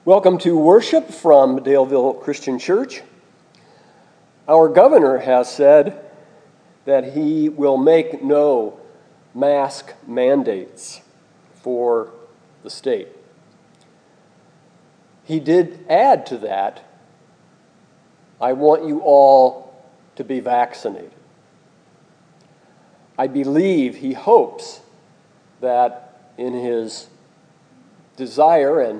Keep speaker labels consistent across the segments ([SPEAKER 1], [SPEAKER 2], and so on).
[SPEAKER 1] Welcome to worship from Daleville Christian Church. Our governor has said that he will make no mask mandates for the state. He did add to that, I want you all to be vaccinated. I believe he hopes that in his desire, and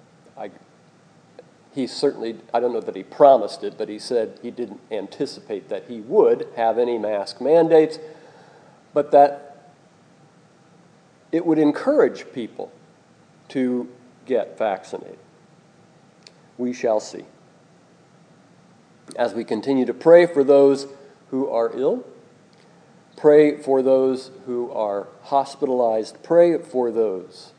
[SPEAKER 1] I don't know that he promised it, but he said he didn't anticipate that he would have any mask mandates, but that it would encourage people to get vaccinated. We shall see. As we continue to pray for those who are ill, pray for those who are hospitalized, pray for those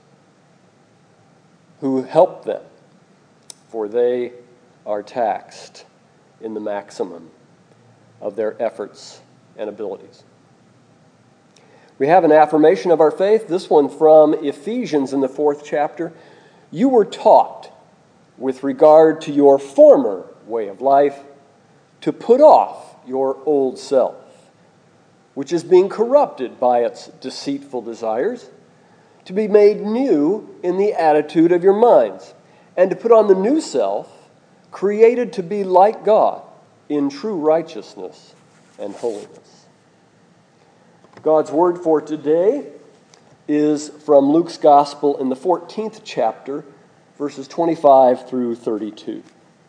[SPEAKER 1] who help them, for they are taxed in the maximum of their efforts and abilities. We have an affirmation of our faith, this one from Ephesians in the 4th chapter. You were taught, with regard to your former way of life, to put off your old self, which is being corrupted by its deceitful desires, to be made new in the attitude of your minds, and to put on the new self, created to be like God in true righteousness and holiness. God's word for today is from Luke's Gospel in the 14th chapter, verses 25 through 32.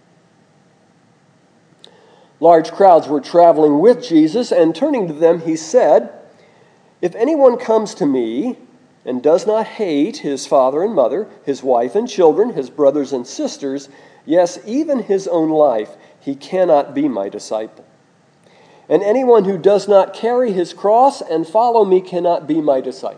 [SPEAKER 1] Large crowds were traveling with Jesus, and turning to them, he said, "If anyone comes to me and does not hate his father and mother, his wife and children, his brothers and sisters, yes, even his own life, he cannot be my disciple. And anyone who does not carry his cross and follow me cannot be my disciple.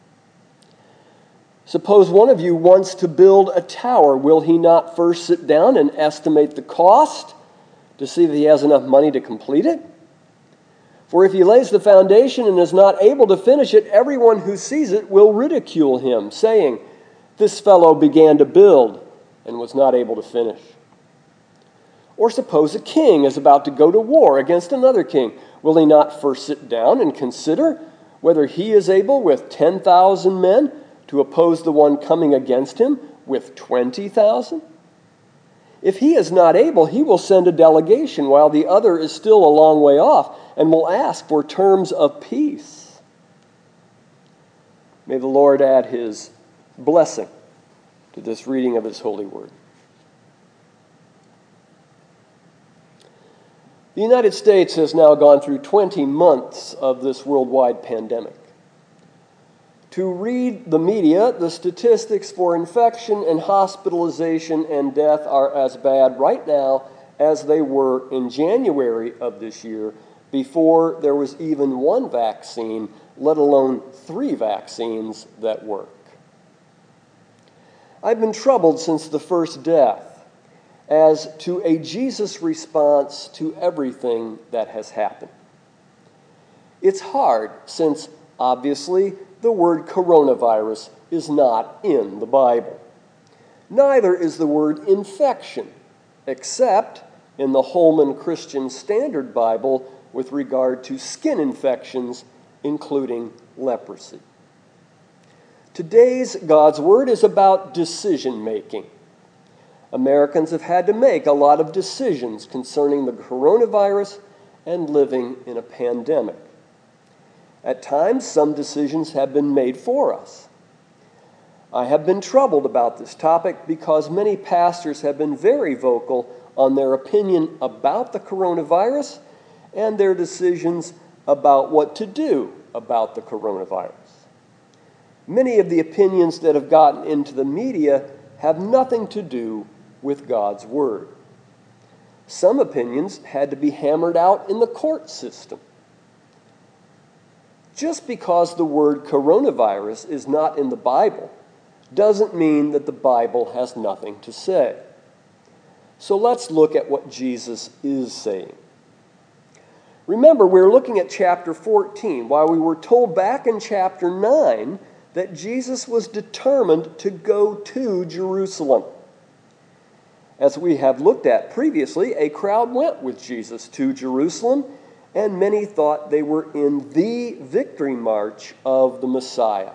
[SPEAKER 1] Suppose one of you wants to build a tower. Will he not first sit down and estimate the cost to see if he has enough money to complete it? For if he lays the foundation and is not able to finish it, everyone who sees it will ridicule him, saying, 'This fellow began to build and was not able to finish.' Or suppose a king is about to go to war against another king. Will he not first sit down and consider whether he is able with 10,000 men to oppose the one coming against him with 20,000? If he is not able, he will send a delegation while the other is still a long way off and will ask for terms of peace." May the Lord add his blessing to this reading of his holy word. The United States has now gone through 20 months of this worldwide pandemic. To read the media, the statistics for infection and hospitalization and death are as bad right now as they were in January of this year, before there was even one vaccine, let alone 3 vaccines that work. I've been troubled since the first death as to a Jesus response to everything that has happened. It's hard since, obviously, the word coronavirus is not in the Bible. Neither is the word infection, except in the Holman Christian Standard Bible with regard to skin infections, including leprosy. Today's God's Word is about decision-making. Americans have had to make a lot of decisions concerning the coronavirus and living in a pandemic. At times, some decisions have been made for us. I have been troubled about this topic because many pastors have been very vocal on their opinion about the coronavirus and their decisions about what to do about the coronavirus. Many of the opinions that have gotten into the media have nothing to do with God's Word. Some opinions had to be hammered out in the court system. Just because the word coronavirus is not in the Bible doesn't mean that the Bible has nothing to say. So let's look at what Jesus is saying. Remember, we're looking at chapter 14, while we were told back in chapter 9 that Jesus was determined to go to Jerusalem. As we have looked at previously, a crowd went with Jesus to Jerusalem, and many thought they were in the victory march of the Messiah.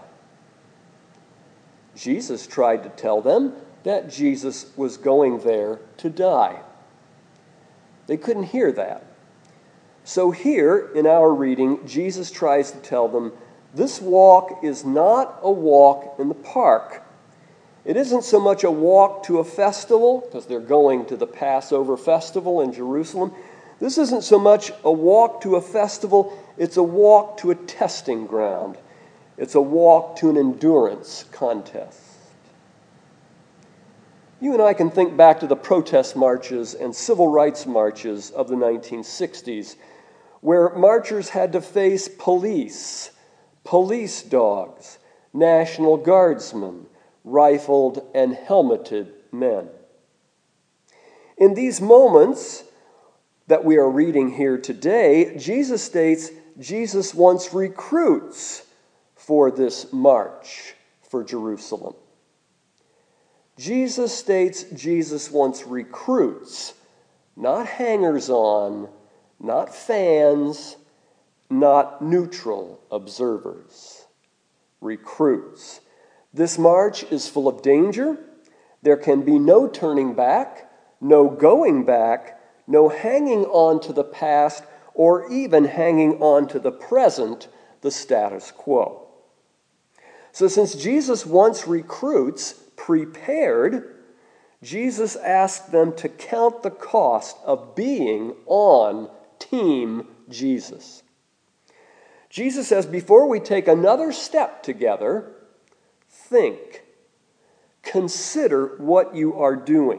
[SPEAKER 1] Jesus tried to tell them that Jesus was going there to die. They couldn't hear that. So here in our reading, Jesus tries to tell them this walk is not a walk in the park. It isn't so much a walk to a festival, because they're going to the Passover festival in Jerusalem. This isn't so much a walk to a festival, it's a walk to a testing ground. It's a walk to an endurance contest. You and I can think back to the protest marches and civil rights marches of the 1960s, where marchers had to face police dogs, National Guardsmen, rifled and helmeted men. In these moments that we are reading here today, Jesus states Jesus wants recruits for this march for Jerusalem. Jesus states Jesus wants recruits, not hangers-on, not fans, not neutral observers. Recruits. This march is full of danger. There can be no turning back, no going back, no hanging on to the past, or even hanging on to the present, the status quo. So since Jesus wants recruits prepared, Jesus asked them to count the cost of being on Team Jesus. Jesus says, before we take another step together, think, consider what you are doing.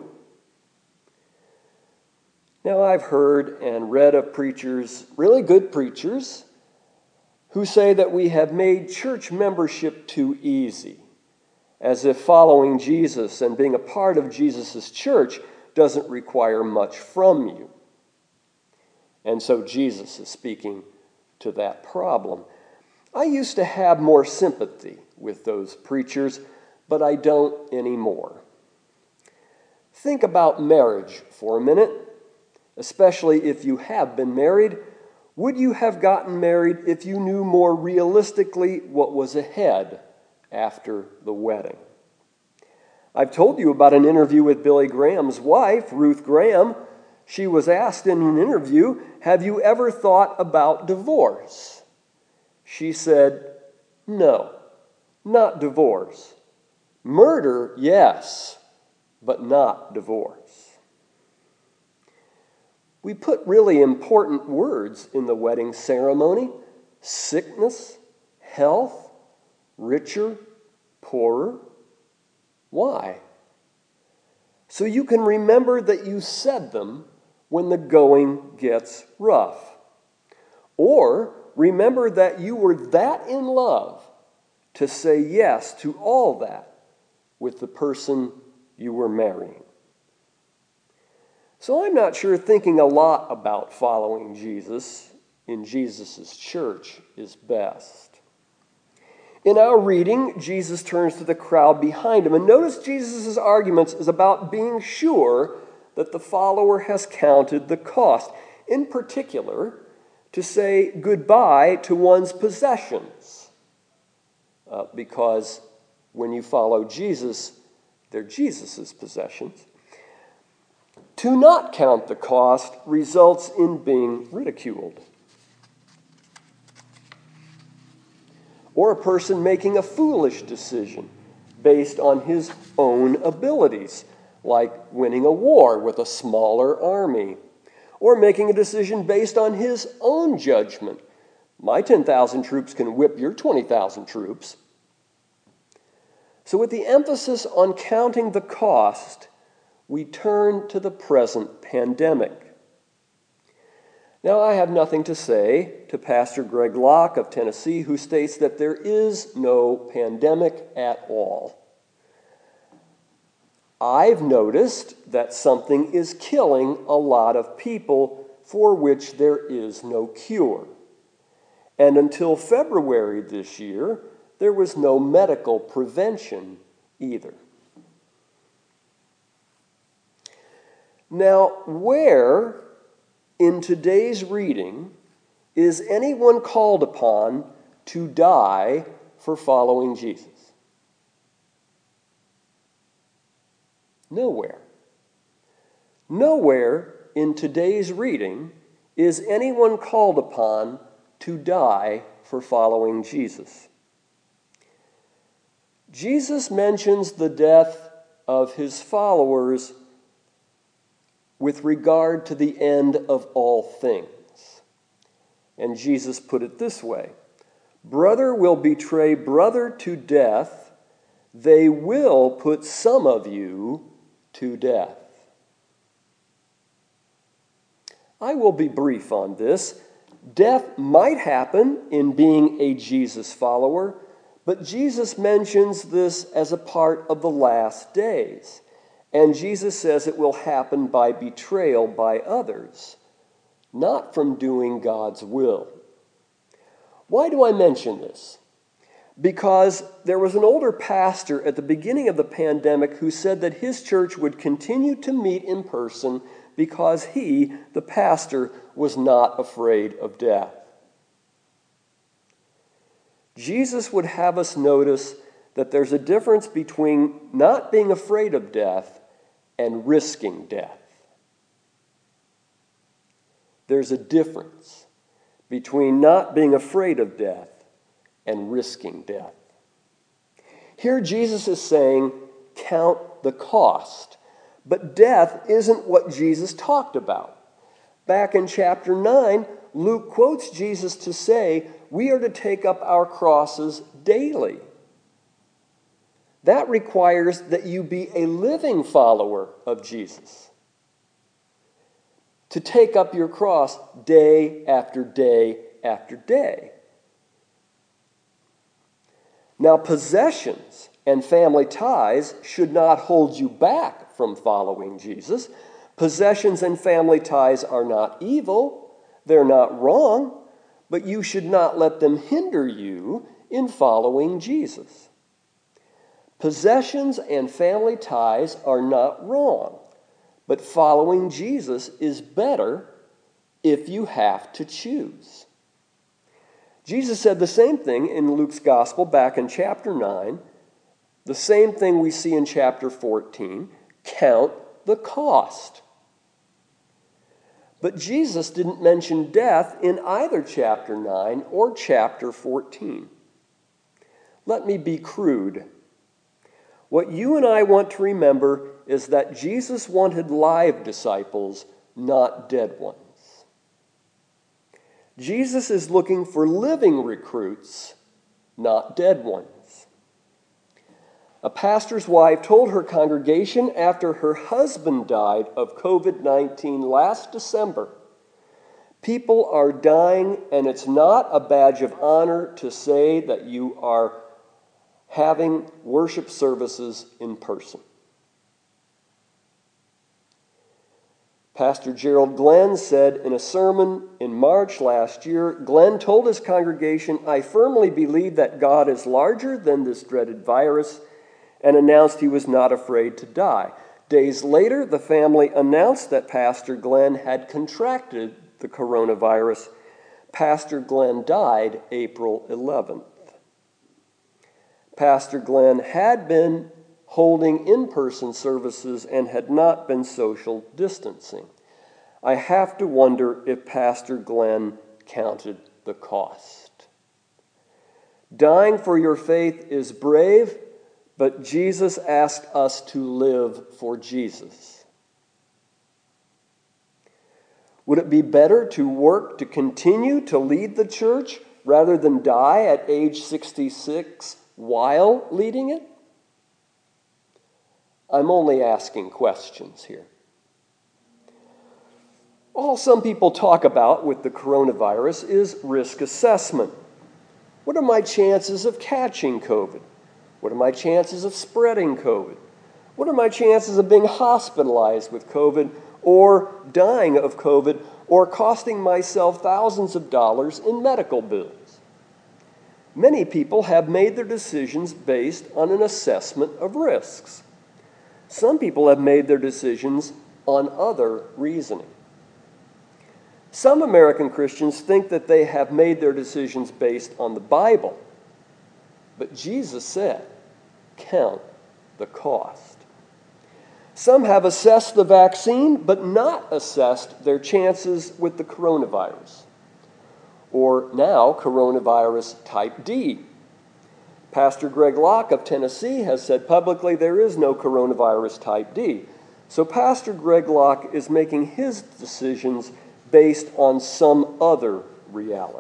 [SPEAKER 1] Now, I've heard and read of preachers, really good preachers, who say that we have made church membership too easy, as if following Jesus and being a part of Jesus' church doesn't require much from you. And so Jesus is speaking to that problem. I used to have more sympathy with those preachers, but I don't anymore. Think about marriage for a minute, especially if you have been married. Would you have gotten married if you knew more realistically what was ahead after the wedding? I've told you about an interview with Billy Graham's wife, Ruth Graham. She was asked in an interview, have you ever thought about divorce? She said, no, not divorce. Murder, yes, but not divorce. We put really important words in the wedding ceremony: sickness, health, richer, poorer. Why? So you can remember that you said them when the going gets rough. Or remember that you were that in love to say yes to all that with the person you were marrying. So I'm not sure thinking a lot about following Jesus in Jesus' church is best. In our reading, Jesus turns to the crowd behind him. And notice Jesus' arguments is about being sure that the follower has counted the cost. In particular, to say goodbye to one's possessions. Because when you follow Jesus, they're Jesus' possessions. To not count the cost results in being ridiculed. Or a person making a foolish decision based on his own abilities, like winning a war with a smaller army, or making a decision based on his own judgment. My 10,000 troops can whip your 20,000 troops. So with the emphasis on counting the cost, we turn to the present pandemic. Now, I have nothing to say to Pastor Greg Locke of Tennessee, who states that there is no pandemic at all. I've noticed that something is killing a lot of people for which there is no cure. And until February this year, there was no medical prevention either. Now, where in today's reading is anyone called upon to die for following Jesus? Nowhere. Nowhere in today's reading is anyone called upon to die for following Jesus. Jesus mentions the death of his followers with regard to the end of all things. And Jesus put it this way: brother will betray brother to death, they will put some of you to death. I will be brief on this. Death might happen in being a Jesus follower, but Jesus mentions this as a part of the last days. And Jesus says it will happen by betrayal by others, not from doing God's will. Why do I mention this? Because there was an older pastor at the beginning of the pandemic who said that his church would continue to meet in person because he, the pastor, was not afraid of death. Jesus would have us notice that there's a difference between not being afraid of death and risking death. There's a difference between not being afraid of death and risking death. Here Jesus is saying, count the cost. But death isn't what Jesus talked about. Back in chapter 9, Luke quotes Jesus to say, we are to take up our crosses daily. That requires that you be a living follower of Jesus. To take up your cross day after day after day. Now, possessions and family ties should not hold you back from following Jesus. Possessions and family ties are not evil. They're not wrong. But you should not let them hinder you in following Jesus. Possessions and family ties are not wrong. But following Jesus is better if you have to choose. Jesus said the same thing in Luke's gospel back in chapter 9. The same thing we see in chapter 14. Count the cost. But Jesus didn't mention death in either chapter 9 or chapter 14. Let me be crude. What you and I want to remember is that Jesus wanted live disciples, not dead ones. Jesus is looking for living recruits, not dead ones. A pastor's wife told her congregation after her husband died of COVID-19 last December, people are dying, and it's not a badge of honor to say that you are having worship services in person. Pastor Gerald Glenn said in a sermon in March last year, Glenn told his congregation, I firmly believe that God is larger than this dreaded virus, and announced he was not afraid to die. Days later, the family announced that Pastor Glenn had contracted the coronavirus. Pastor Glenn died April 11th. Pastor Glenn had been holding in-person services and had not been social distancing. I have to wonder if Pastor Glenn counted the cost. Dying for your faith is brave, but Jesus asked us to live for Jesus. Would it be better to work to continue to lead the church rather than die at age 66 while leading it? I'm only asking questions here. All some people talk about with the coronavirus is risk assessment. What are my chances of catching COVID? What are my chances of spreading COVID? What are my chances of being hospitalized with COVID or dying of COVID or costing myself thousands of dollars in medical bills? Many people have made their decisions based on an assessment of risks. Some people have made their decisions on other reasoning. Some American Christians think that they have made their decisions based on the Bible, but Jesus said, count the cost. Some have assessed the vaccine, but not assessed their chances with the coronavirus, or now coronavirus type D. Pastor Greg Locke of Tennessee has said publicly there is no coronavirus type D. So Pastor Greg Locke is making his decisions based on some other reality.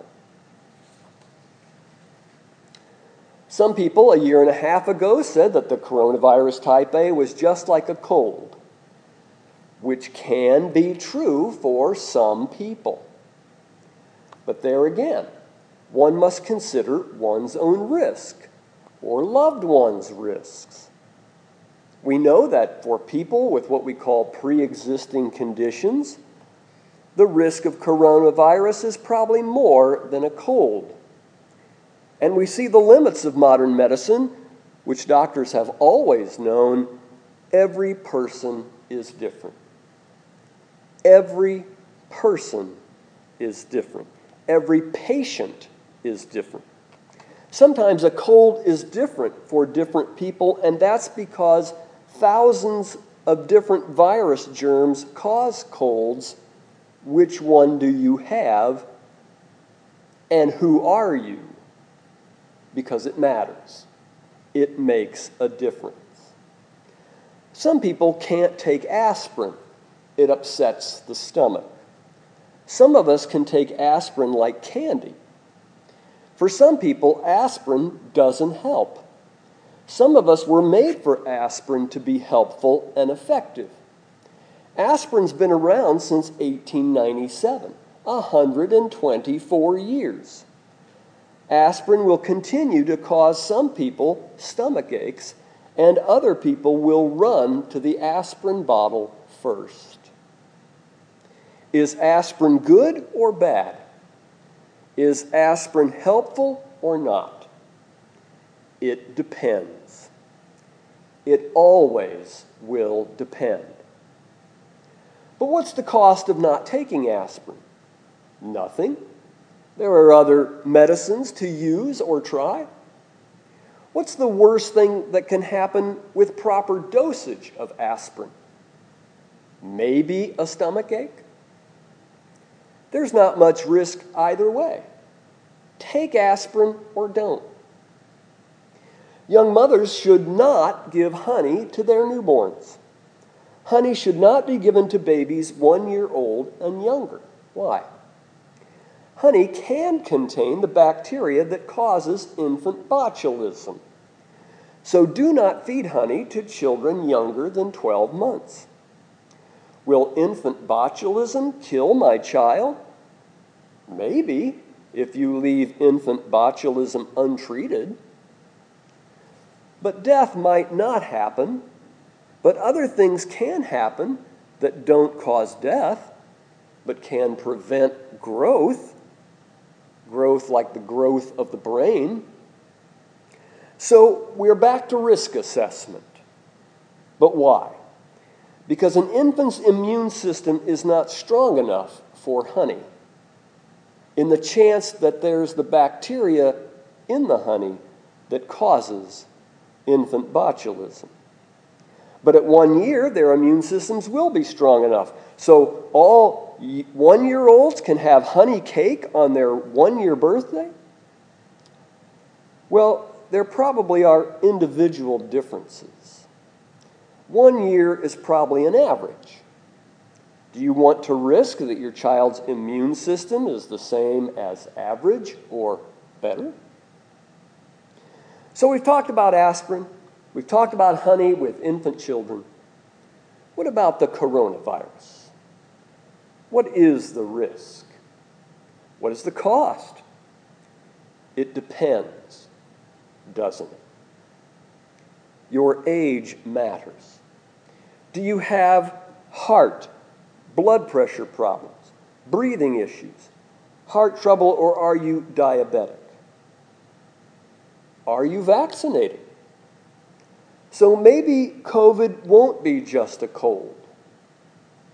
[SPEAKER 1] Some people a year and a half ago said that the coronavirus type A was just like a cold, which can be true for some people. But there again, one must consider one's own risk or loved one's risks. We know that for people with what we call pre-existing conditions, the risk of coronavirus is probably more than a cold. And we see the limits of modern medicine, which doctors have always known. Every person is different. Every person is different. Every patient is different. Sometimes a cold is different for different people, and that's because thousands of different virus germs cause colds. Which one do you have, and who are you? Because it matters. It makes a difference. Some people can't take aspirin. It upsets the stomach. Some of us can take aspirin like candy. For some people, aspirin doesn't help. Some of us were made for aspirin to be helpful and effective. Aspirin's been around since 1897, 124 years. Aspirin will continue to cause some people stomach aches, and other people will run to the aspirin bottle first. Is aspirin good or bad? Is aspirin helpful or not? It depends. It always will depend. But what's the cost of not taking aspirin? Nothing. There are other medicines to use or try. What's the worst thing that can happen with proper dosage of aspirin? Maybe a stomach ache? There's not much risk either way. Take aspirin or don't. Young mothers should not give honey to their newborns. Honey should not be given to babies 1 year old and younger. Why? Honey can contain the bacteria that causes infant botulism. So do not feed honey to children younger than 12 months. Will infant botulism kill my child? Maybe, if you leave infant botulism untreated. But death might not happen. But other things can happen that don't cause death, but can prevent growth like the growth of the brain. So we're back to risk assessment. But why? Because an infant's immune system is not strong enough for honey. In the chance that there's the bacteria in the honey that causes infant botulism. But at 1 year, their immune systems will be strong enough. So all 1-year-olds can have honey cake on their 1-year birthday? Well, there probably are individual differences. 1 year is probably an average. Do you want to risk that your child's immune system is the same as average or better? So we've talked about aspirin. We've talked about honey with infant children. What about the coronavirus? What is the risk? What is the cost? It depends, doesn't it? Your age matters. Do you have heart, blood pressure problems, breathing issues, heart trouble, or are you diabetic? Are you vaccinated? So maybe COVID won't be just a cold.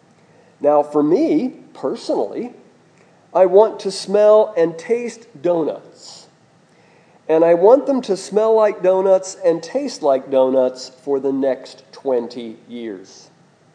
[SPEAKER 1] Now, for me, personally, I want to smell and taste donuts. And I want them to smell like donuts and taste like donuts for the next 20 years.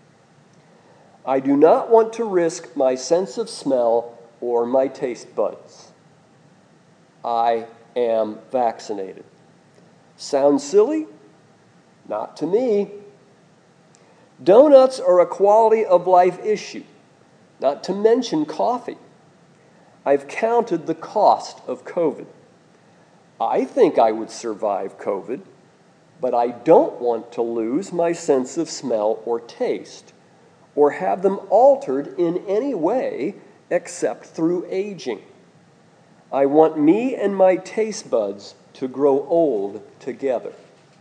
[SPEAKER 1] I do not want to risk my sense of smell or my taste buds. I am vaccinated. Sounds silly? Not to me. Donuts are a quality of life issue, not to mention coffee. I've counted the cost of COVID. I think I would survive COVID, but I don't want to lose my sense of smell or taste, or have them altered in any way except through aging. I want me and my taste buds to grow old together.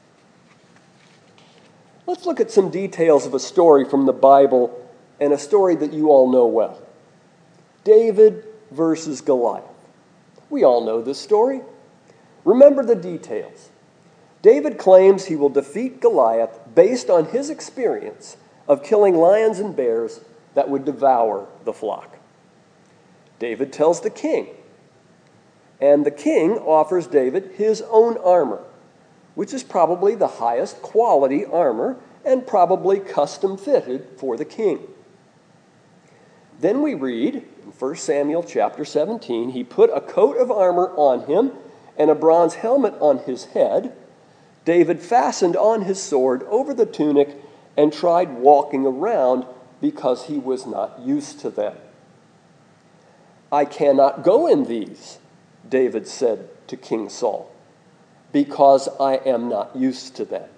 [SPEAKER 1] Let's look at some details of a story from the Bible, and a story that you all know well. David versus Goliath. We all know this story. Remember the details. David claims he will defeat Goliath based on his experience of killing lions and bears that would devour the flock. David tells the king, and the king offers David his own armor, which is probably the highest quality armor and probably custom fitted for the king. Then we read in 1 Samuel chapter 17, he put a coat of armor on him and a bronze helmet on his head. David fastened on his sword over the tunic and tried walking around because he was not used to them. I cannot go in these, David said to King Saul, because I am not used to them.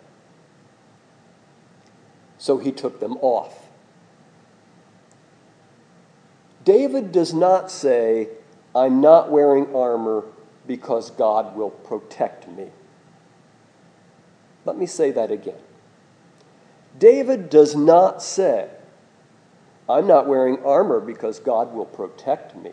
[SPEAKER 1] So he took them off. David does not say, I'm not wearing armor because God will protect me. Let me say that again. David does not say, I'm not wearing armor because God will protect me.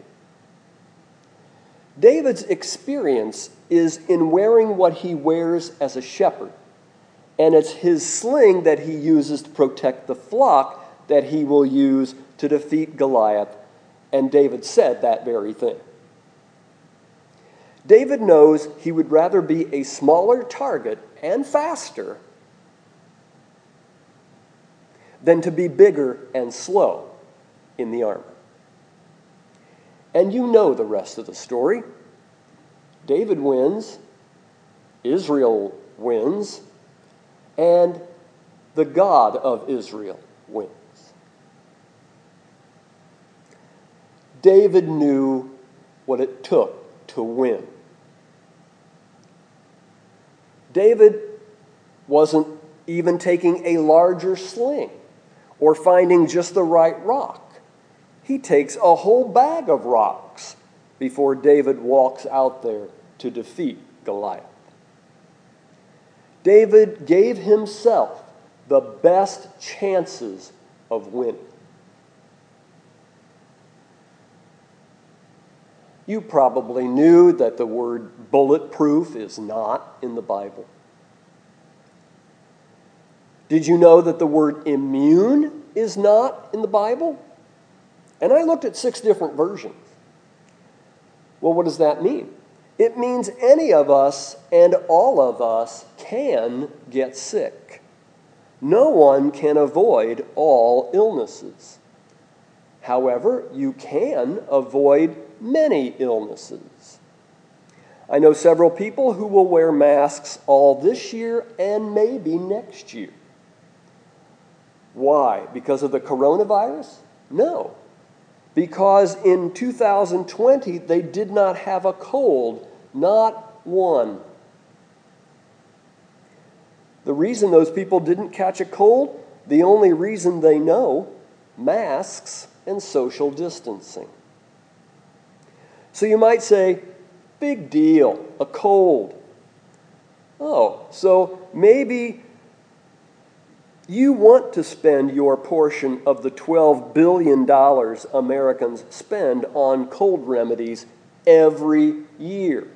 [SPEAKER 1] David's experience is in wearing what he wears as a shepherd, and it's his sling that he uses to protect the flock that he will use to defeat Goliath, and David said that very thing. David knows he would rather be a smaller target and faster than to be bigger and slow in the armor. And you know the rest of the story. David wins, Israel wins, and the God of Israel wins. David knew what it took to win. David wasn't even taking a larger sling or finding just the right rock. He takes a whole bag of rocks before David walks out there to defeat Goliath. David gave himself the best chances of winning. You probably knew that the word bulletproof is not in the Bible. Did you know that the word immune is not in the Bible? And I looked at 6 different versions. Well, what does that mean? It means any of us and all of us can get sick. No one can avoid all illnesses. However, you can avoid many illnesses. I know several people who will wear masks all this year and maybe next year. Why? Because of the coronavirus? No. Because in 2020, they did not have a cold, not one. The reason those people didn't catch a cold, the only reason they know, masks and social distancing. So you might say, big deal, a cold. Oh, so maybe you want to spend your portion of the $12 billion Americans spend on cold remedies every year.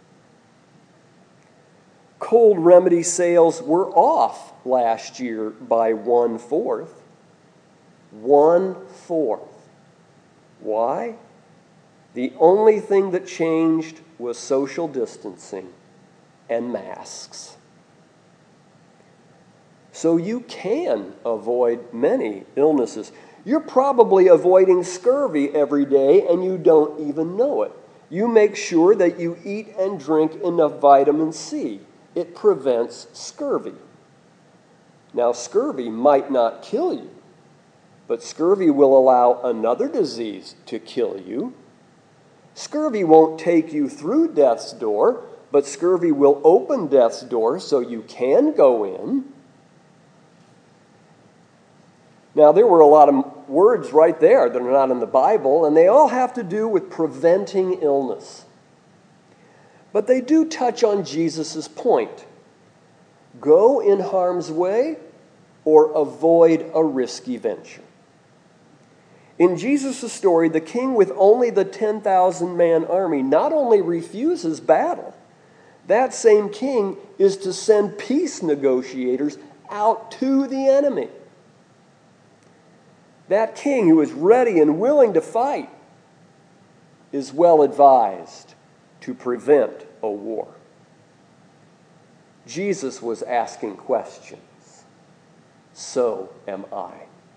[SPEAKER 1] Cold remedy sales were off last year by 1/4. 1/4. Why? The only thing that changed was social distancing and masks. So you can avoid many illnesses. You're probably avoiding scurvy every day and you don't even know it. You make sure that you eat and drink enough vitamin C. It prevents scurvy. Now, scurvy might not kill you, but scurvy will allow another disease to kill you. Scurvy won't take you through death's door, but scurvy will open death's door so you can go in. Now, there were a lot of words right there that are not in the Bible, and they all have to do with preventing illness. But they do touch on Jesus' point. Go in harm's way or avoid a risky venture. In Jesus' story, the king with only the 10,000-man army not only refuses battle, that same king is to send peace negotiators out to the enemy. That king who is ready and willing to fight is well advised to prevent a war. Jesus was asking questions. So am I.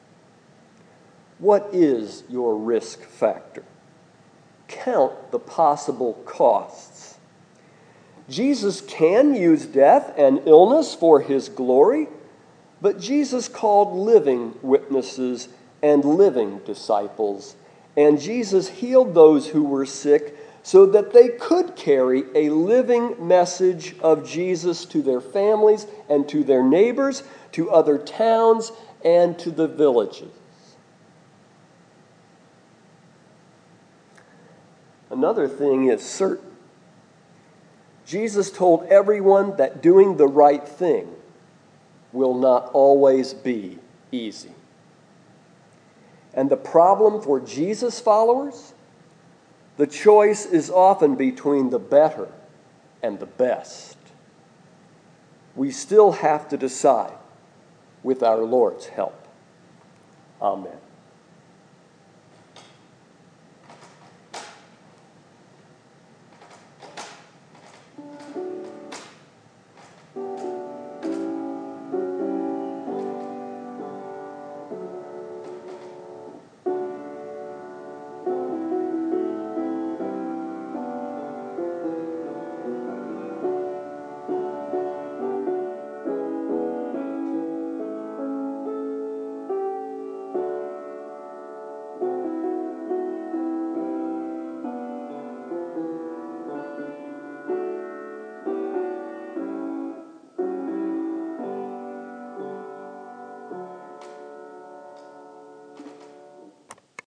[SPEAKER 1] What is your risk factor? Count the possible costs. Jesus can use death and illness for his glory, but Jesus called living witnesses and living disciples, and Jesus healed those who were sick so that they could carry a living message of Jesus to their families and to their neighbors, to other towns, and to the villages. Another thing is certain. Jesus told everyone that doing the right thing will not always be easy. And the problem for Jesus followers, the choice is often between the better and the best. We still have to decide with our Lord's help. Amen.